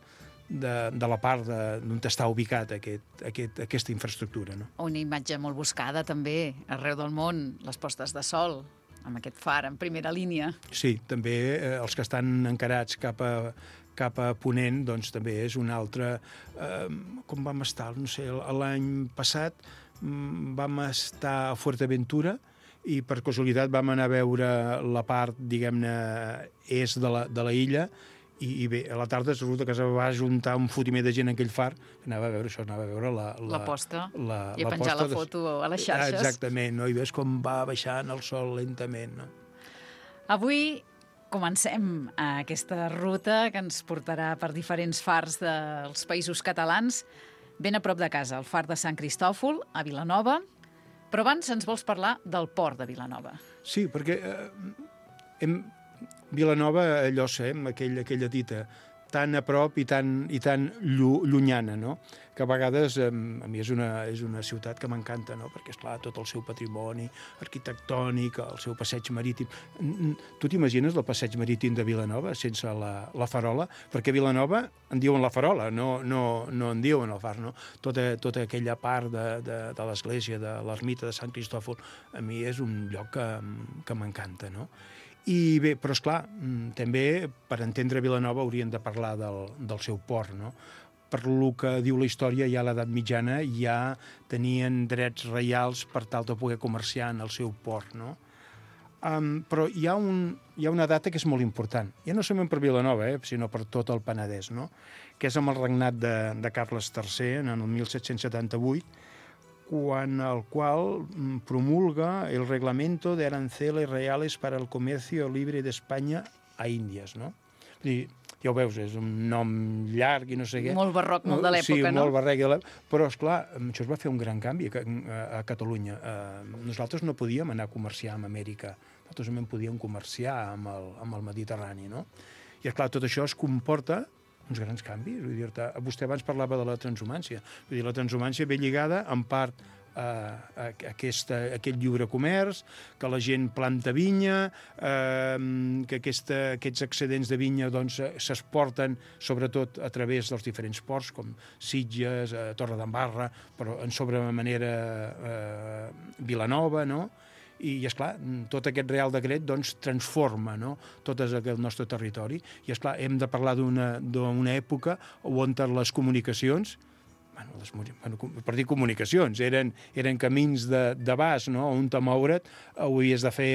Speaker 12: de la part d'on està ubicat aquesta infraestructura, no?
Speaker 2: Una imatge molt buscada també arreu del món, les postes de sol, amb aquest far en primera línia.
Speaker 12: Sí, també els que estan encarats cap a ponent, doncs també és un altre... Com vam estar? No sé, l'any passat vam estar a Fuerteventura i per casualitat vam anar a veure la part, diguem-ne, est de la illa, i bé, a la tarda resulta que es va juntar un fotimer de gent en aquell far, anava a veure
Speaker 2: la posta, i a penjar la foto a les xarxes.
Speaker 12: Exactament, no? I veus com va baixant el sol lentament, no?
Speaker 2: Avui comencem aquesta ruta que ens portarà per diferents fars dels països catalans, ben a prop de casa, el far de Sant Cristòfol, a Vilanova. Però abans ens vols parlar del port de Vilanova.
Speaker 12: Sí, perquè Vilanova, allò sabem, aquella dita, tan a prop i tan llunyana, no? Que a vegades, a mi és una ciutat que m'encanta, no? Perquè, esclar, tot el seu patrimoni arquitectònic, el seu passeig marítim... Tu t'imagines el passeig marítim de Vilanova sense la farola? Perquè a Vilanova en diuen la farola, no en diuen el far, no? Tota aquella part de l'església, de l'ermita de Sant Cristòfol, a mi és un lloc que m'encanta, no? I bé, però esclar, també per entendre Vilanova hauríem de parlar del seu port, no? Per lo que diu la història, ja a l'edat mitjana ja tenien drets reials per tal de poder comerciar en el seu port, no? Però hi ha una data que és molt important, ja no solament per Vilanova, sinó per tot el Penedès, no? Que és amb el regnat de Carles III, en el 1778, quan el qual promulga el Reglamento de Aranceles Reales para el Comercio Libre de España a Índies, no? Vull dir, ja ho veus, és un nom llarg i no sé què.
Speaker 2: Molt barroc, molt de l'època,
Speaker 12: sí,
Speaker 2: no?
Speaker 12: Sí, molt barroc, però, esclar, això es va fer un gran canvi a Catalunya. Nosaltres no podíem anar a comerciar amb Amèrica, nosaltres només podíem comerciar amb el Mediterrani, no? I, esclar, tot això es comporta uns grans canvis. Vull dir-te, vostè abans parlava de la transhumància. Vull dir, la transhumància ve lligada, en part, a aquest lliure comerç, que la gent planta vinya, que aquests excedents de vinya s'exporten sobretot a través dels diferents ports, com Sitges, Torredembarra, però en sobremanera Vilanova, no? I, esclar, tot aquest Real Decret transforma, no?, tot el nostre territori. I, esclar, hem de parlar d'una època on les comunicacions, per dir comunicacions, eren camins de vas, no?, on te moure't ho havies de fer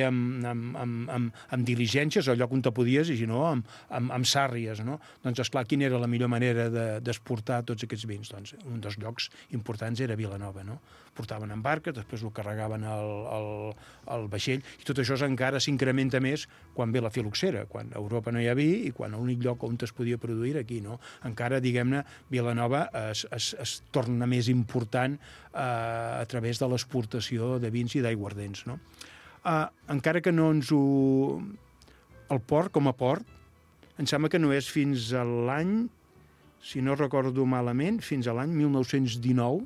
Speaker 12: amb diligències, al lloc on te podies, i si no, amb sàrries, no? Doncs, esclar, quina era la millor manera d'exportar tots aquests vins? Doncs un dels llocs importants era Vilanova, no? Portaven en barca, després ho carregaven al vaixell, i tot això encara s'incrementa més quan ve la filoxera, quan a Europa no hi ha vi i quan l'únic lloc on es podia produir era aquí, no? Encara, diguem-ne, Vilanova es torna més important a través de l'exportació de vins i d'aiguardents, no? Encara que no ens ho... El port, com a port, em sembla que no és fins a l'any, si no recordo malament, fins a l'any 1919,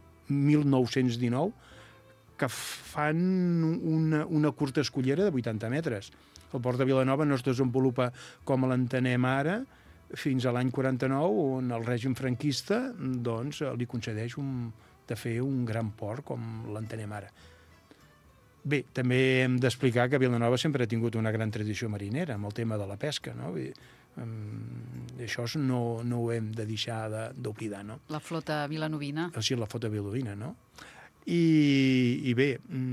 Speaker 12: que fan una curta escollera de 80 metres. El port de Vilanova no es desenvolupa com l'entenem ara, fins a l'any 49, on el règim franquista li concedeix de fer un gran port com l'entenem ara. Bé, també hem d'explicar que Vilanova sempre ha tingut una gran tradició marinera amb el tema de la pesca, no? Això no ho hem de deixar d'oblidar, no?
Speaker 2: La flota vilanovina.
Speaker 12: Sí, la flota vilanovina, no? I bé,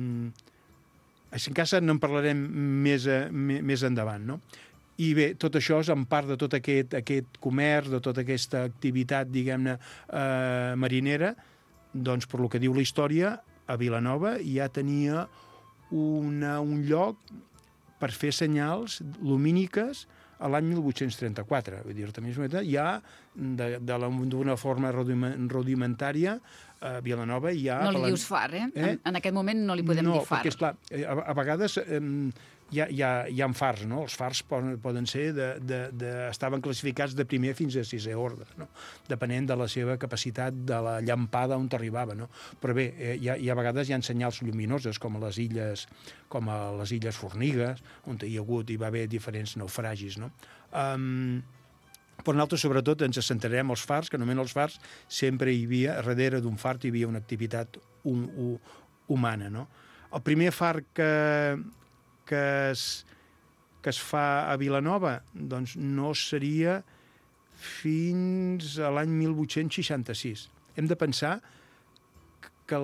Speaker 12: en casa en parlarem més endavant, no? I bé, tot això és en part de tot aquest comerç, de tota aquesta activitat, diguem-ne, marinera, doncs, per lo que diu la història, a Vilanova ja tenia un lloc per fer senyals lumíniques a l'any 1834. Vull dir, també ja d'una forma rudimentària, a Vilanova ja...
Speaker 2: No li dius far, En aquest moment no li podem dir far.
Speaker 12: No, perquè, esclar, a vegades hi ha fars, no? Els fars poden ser estaven classificats de primer fins a sisè ordre, no? Depenent de la seva capacitat de la llampada on arribava, no? Però bé, a vegades hi ha senyals lluminoses, com a les illes Formigues, on hi va haver diferents naufragis, no? Però nosaltres, sobretot, ens centrarem als fars, que només els fars sempre hi havia, darrere d'un far hi havia una activitat humana, no? El primer far que es fa a Vilanova, doncs no seria fins a l'any 1866. Hem de pensar que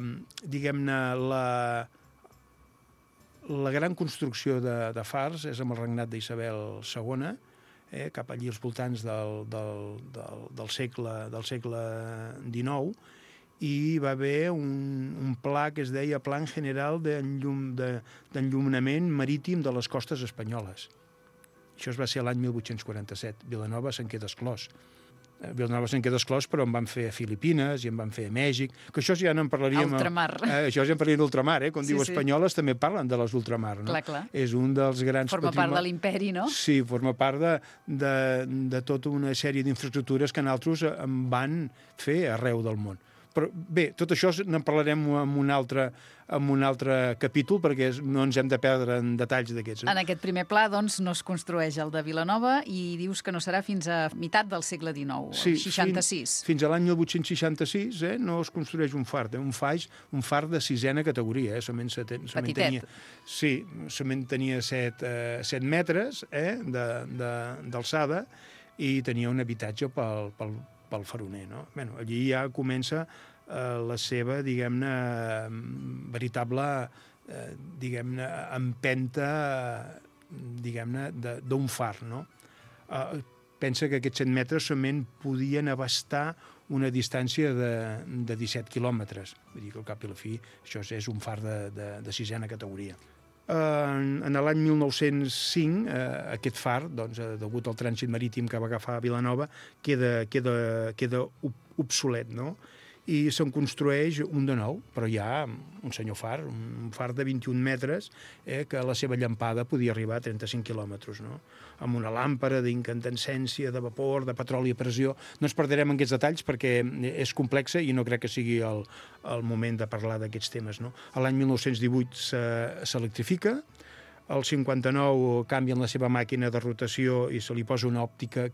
Speaker 12: la gran construcció de fars és amb el regnat d'Isabel II, cap allí als voltants del segle XIX, i va haver un pla que es deia Plan General d'Enllumament Marítim de les Costes Espanyoles. Això es va ser l'any 1847. Vilanova se'n queda exclòs. Vilanova se'n queda exclòs, però en van fer a Filipines i en van fer a Mèxic, que això ja en parlaríem...
Speaker 2: Ultramar.
Speaker 12: Això ja en parlaríem d'ultramar, com diu
Speaker 2: sí.
Speaker 12: espanyoles, també parlen de les ultramar, no?
Speaker 2: Clar.
Speaker 12: És un dels grans...
Speaker 2: Forma part de l'imperi, no?
Speaker 12: Sí, forma part de tota una sèrie d'infraestructures que nosaltres en van fer arreu del món. Però bé, tot això n'en parlarem en un altre capítol, perquè no ens hem de perdre en detalls d'aquests.
Speaker 2: En aquest primer pla, doncs, no es construeix el de Vilanova i dius que no serà fins a meitat del segle XIX,
Speaker 12: sí,
Speaker 2: 66.
Speaker 12: Fins a l'any 1866 no es construeix un far, un far de 6a categoria.
Speaker 2: Petitet.
Speaker 12: Solament tenia 7 metres d'alçada i tenia un habitatge pel faroner, no? Bueno, allí ja comença la seva, diguem-ne, veritable, empenta, diguem-ne, d'un far, no? Pensa que aquests 7 metres solament podien abastar una distància de 17 quilòmetres. Vull dir que al cap i la fi això és un far de 6a categoria. En l'any 1905, aquest far, doncs, degut al trànsit marítim que va agafar Vilanova, queda obsolet, no? I se'n construeix un de nou, però ja un senyor far, un far de 21 metres, que la seva llampada podia arribar a 35 quilòmetres, no? Amb una làmpara d'incandescència, de vapor, de petroli a pressió. No ens perderem en aquests detalls perquè és complexa i no crec que sigui el moment de parlar d'aquests temes, no? L'any 1918 s'electrifica, el 59 canvien la seva màquina de rotació i se li posa una òptica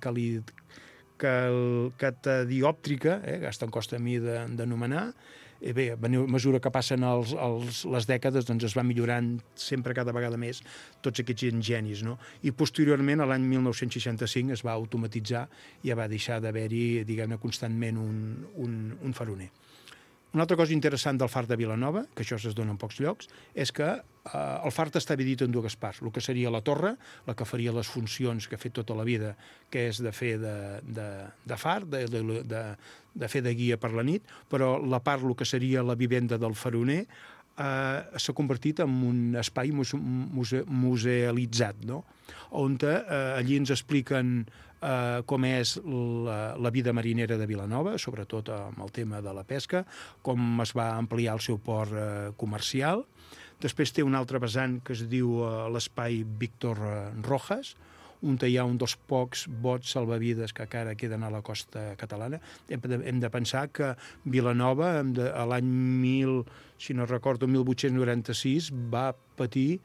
Speaker 12: catadiòptrica, que tant costa a mi d'anomenar. Bé, a mesura que passen les dècades, doncs es va millorant sempre cada vegada més tots aquests enginis, no? I posteriorment, a l'any 1965, es va automatitzar i ja va deixar d'haver-hi, diguem-ne, constantment un faroner. Una altra cosa interessant del far de Vilanova, que això es dona en pocs llocs, és que el far està dividit en dues parts. El que seria la torre, la que faria les funcions que ha fet tota la vida, que és de fer de far, de fer de guia per la nit, però la part, el que seria la vivenda del faroner, s'ha convertit en un espai musealitzat, no? On allí ens expliquen com és la vida marinera de Vilanova, sobretot amb el tema de la pesca, com es va ampliar el seu port comercial. Després té un altre vessant que es diu l'espai Víctor Rojas, on hi ha un dels pocs bots salvavides que encara queden a la costa catalana. Hem de pensar que Vilanova, a l'any si no recordo, 1896, va patir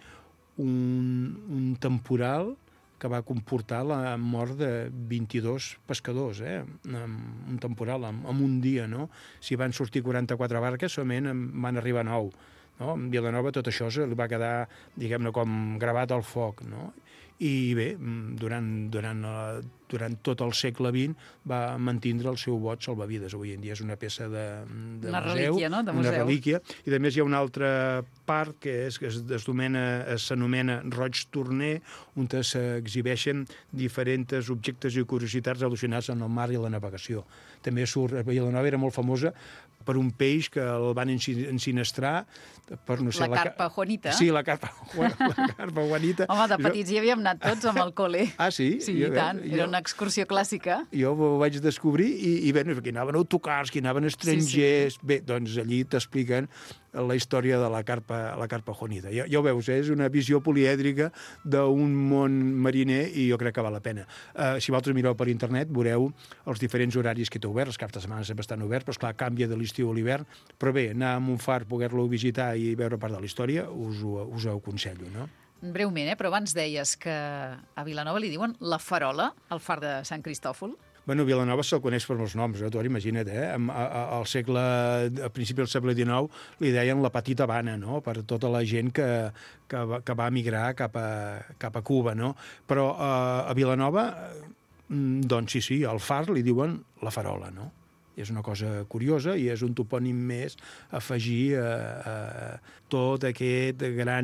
Speaker 12: un temporal que va comportar la mort de 22 pescadors, un temporal, en un dia, no? Si van sortir 44 barques, solament van arribar 9. No? En Vilanova tot això li va quedar, diguem-ne, com gravat al foc, no? I bé, durant tot el segle XX va mantindre el seu bot salvavides. Avui en dia és una peça de
Speaker 2: una
Speaker 12: museu,
Speaker 2: relíquia, no? De museu.
Speaker 12: Una relíquia. I a més hi ha una altra part que s'anomena Roig Torner, on s'exhibeixen diferents objectes i curiositats relacionats amb el mar i la navegació. També surt, Vilanova era molt famosa per un peix que el van ensinistrar per, no sé...
Speaker 2: La carpa Juanita.
Speaker 12: Sí, la carpa Juanita.
Speaker 2: Home, de petits hi havíem anat tots amb el col·le.
Speaker 12: Ah, sí?
Speaker 2: Sí, i tant. Era una excursió clàssica.
Speaker 12: Jo ho vaig descobrir i bé, aquí anaven autocars, aquí anaven estrangers... Sí. Bé, doncs allí t'expliquen la història de la carpa Juanita. Ja ho veus, és una visió polièdrica d'un món mariner i jo crec que val la pena. Si vosaltres mireu per internet, veureu els diferents horaris que té obert, els caps de setmana sempre estan oberts, però esclar, canvia de l'estiu a l'hivern, però bé, anar a un far, poder-lo visitar i veure part de la història, us ho aconsello, no?
Speaker 2: Breument, però abans deies que a Vilanova li diuen la Farola, el far de Sant Cristòfol.
Speaker 12: Bueno, Vilanova se'l coneix per molts noms, tu imagina't, a principi del segle XIX li deien la Petita Habana, no?, per tota la gent que va emigrar cap a Cuba, no? Però a Vilanova, doncs sí, al far li diuen la Farola, no? És una cosa curiosa i és un topònim més a afegir a tot aquest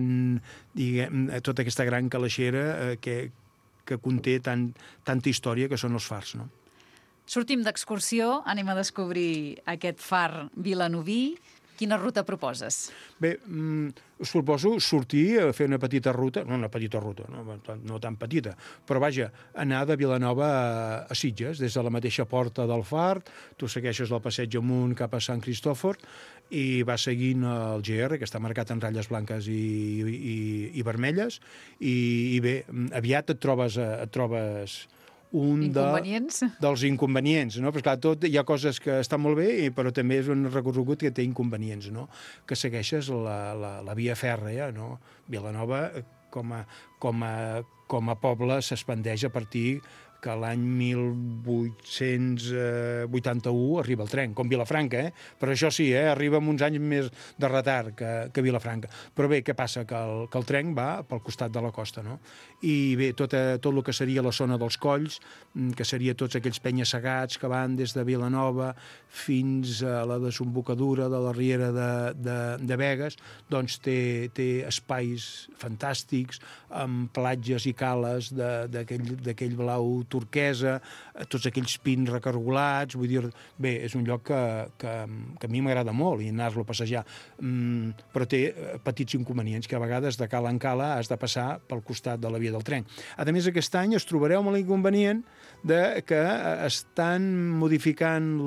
Speaker 12: tota aquesta gran calaixera que conté tanta història que són els fars, no?
Speaker 2: Sortim d'excursió, anem a descobrir aquest far vilanoví. Quina ruta proposes?
Speaker 12: Bé, us proposo sortir a fer una petita ruta, no una petita ruta, no tan petita, però vaja, anar de Vilanova a Sitges, des de la mateixa porta del Far, tu segueixes el passeig amunt cap a Sant Cristòfor i vas seguint el GR, que està marcat en ratlles blanques i vermelles, i bé, aviat et trobes dels inconvenients, no? Però clar, tot hi ha coses que estan molt bé, però també és un recorregut que té inconvenients, no? Que segueixes la via fèrrea, no? Vilanova, com a poble, s'expandeix a partir que l'any 1881 arriba el tren, com Vilafranca, però això sí, arriba amb uns anys més de retard que Vilafranca. Però bé, què passa? Que el tren va pel costat de la costa, no? I bé, tot el que seria la zona dels colls, que seria tots aquells penya-segats que van des de Vilanova fins a la desembocadura de la riera de Begues, doncs té espais fantàstics, amb platges i cales d'aquell blau turquesa, tots aquells pins recargolats, vull dir, bé, és un lloc que a mi m'agrada molt i anar-lo a passejar, però té petits inconvenients, que a vegades de cala en cala has de passar pel costat de la via del tren. A més, aquest any us trobareu amb l'inconvenient que estan modificant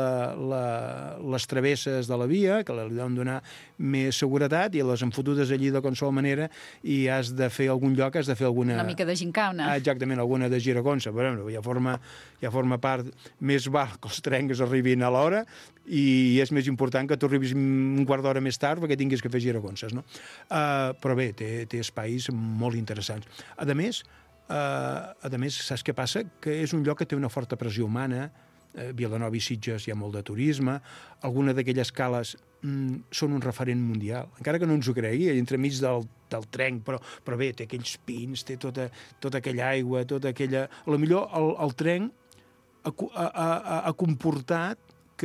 Speaker 12: les travesses de la via, que li deuen donar més seguretat, i les han fotudes allí de qualsevol manera, i has de fer algun lloc, has de fer alguna...
Speaker 2: Una mica de gincana.
Speaker 12: Exactament, alguna de giragonsa. Però ja forma part, més val que els trens arribin a l'hora i és més important que tu arribis un quart d'hora més tard perquè tinguis que fer giragonses, no? Però bé, té espais molt interessants. A més, saps què passa? Que és un lloc que té una forta pressió humana. Vilanova i Sitges hi ha molt de turisme, alguna d'aquelles cales són un referent mundial, encara que no ens ho cregui, entremig del tren, però bé, té aquells pins, té tota aquella aigua, tota aquella... A lo millor el tren ha comportat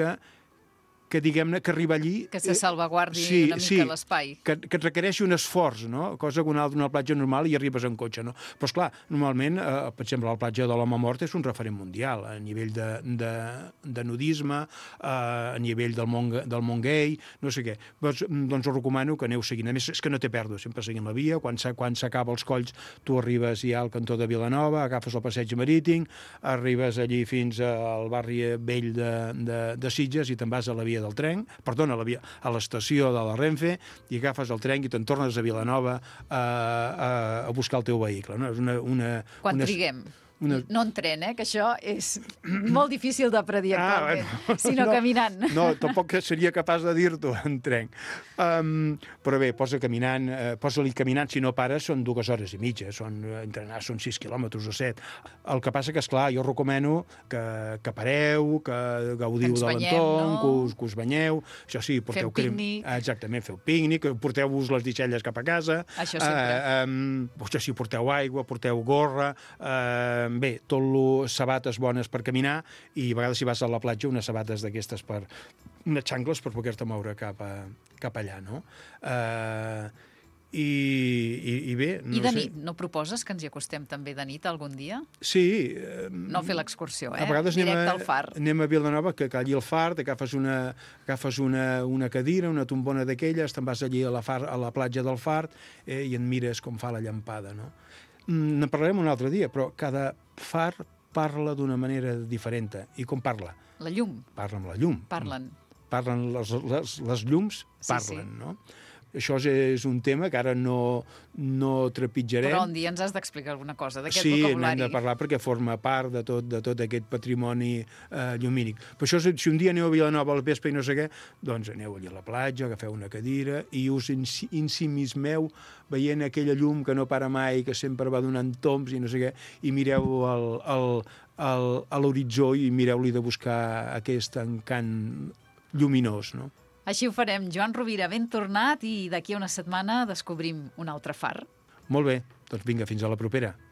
Speaker 12: que diguem-ne, que arriba allí...
Speaker 2: Que se salvaguardi una mica l'espai.
Speaker 12: Que et requereixi un esforç, no? Cosa que una platja normal i arribes en cotxe, no? Però, esclar, normalment, per exemple, la platja de l'Home Mort és un referent mundial, a nivell de nudisme, a nivell del món gay, no sé què. Doncs us recomano que aneu seguint. A més, és que no té pèrdua, sempre seguint la via. Quan s'acaba els colls, tu arribes ja al cantó de Vilanova, agafes el passeig marítim, arribes allí fins al barri vell de Sitges i te'n vas a la via del tren, a l'estació de la Renfe, i agafes el tren i te'n tornes a Vilanova a buscar el teu vehicle. No? És
Speaker 2: Quan triguem? No en tren, que això és molt difícil de predir actualment, sinó caminant.
Speaker 12: No, tampoc seria capaç de dir-t'ho en tren. Però bé, posa-li caminant, si no pares, són 2 hores i mitja, són 6 quilòmetres o 7. El que passa que, esclar, jo recomano que pareu, que gaudiu de l'entorn, que us banyeu, això sí, porteu...
Speaker 2: Fem pícnic.
Speaker 12: Exactament, feu pícnic, porteu-vos les deixalles cap a casa.
Speaker 2: Això sempre.
Speaker 12: Això sí, porteu aigua, porteu gorra, bé, sabates bones per caminar i a vegades si vas a la platja unes sabates d'aquestes unes xancles per poder-te moure cap allà, no? I bé, no sé...
Speaker 2: I de nit, no proposes que ens hi acostem també de nit algun dia?
Speaker 12: Sí.
Speaker 2: No fer l'excursió,
Speaker 12: A vegades
Speaker 2: directe al Far.
Speaker 12: Anem a Vilanova, que allí al Far, t'agafes una cadira, una tombona d'aquelles, te'n vas allí a la platja del Far i en mires com fa la llampada, no? Ne parlarem un altre dia, però cada far parla d'una manera diferent. I com parla?
Speaker 2: La llum.
Speaker 12: Parla amb la llum.
Speaker 2: Parlen
Speaker 12: les llums, parlen, sí. No? Això és un tema que ara no trepitjarem.
Speaker 2: Però un dia ens has d'explicar alguna cosa d'aquest
Speaker 12: vocabulari.
Speaker 2: Sí,
Speaker 12: n'hem de parlar perquè forma part de tot aquest patrimoni llumínic. Per això, si un dia aneu a Vilanova al vespre i no sé què, doncs aneu allà a la platja, agafeu una cadira i us ensimismeu veient aquella llum que no para mai, que sempre va donant tombs i no sé què, i mireu a l'horitzó i mireu-li de buscar aquest encant lluminós, no?
Speaker 2: Així ho farem. Joan Rovira, ben tornat, i d'aquí a una setmana descobrim un altre far.
Speaker 12: Molt bé, doncs vinga, fins a la propera.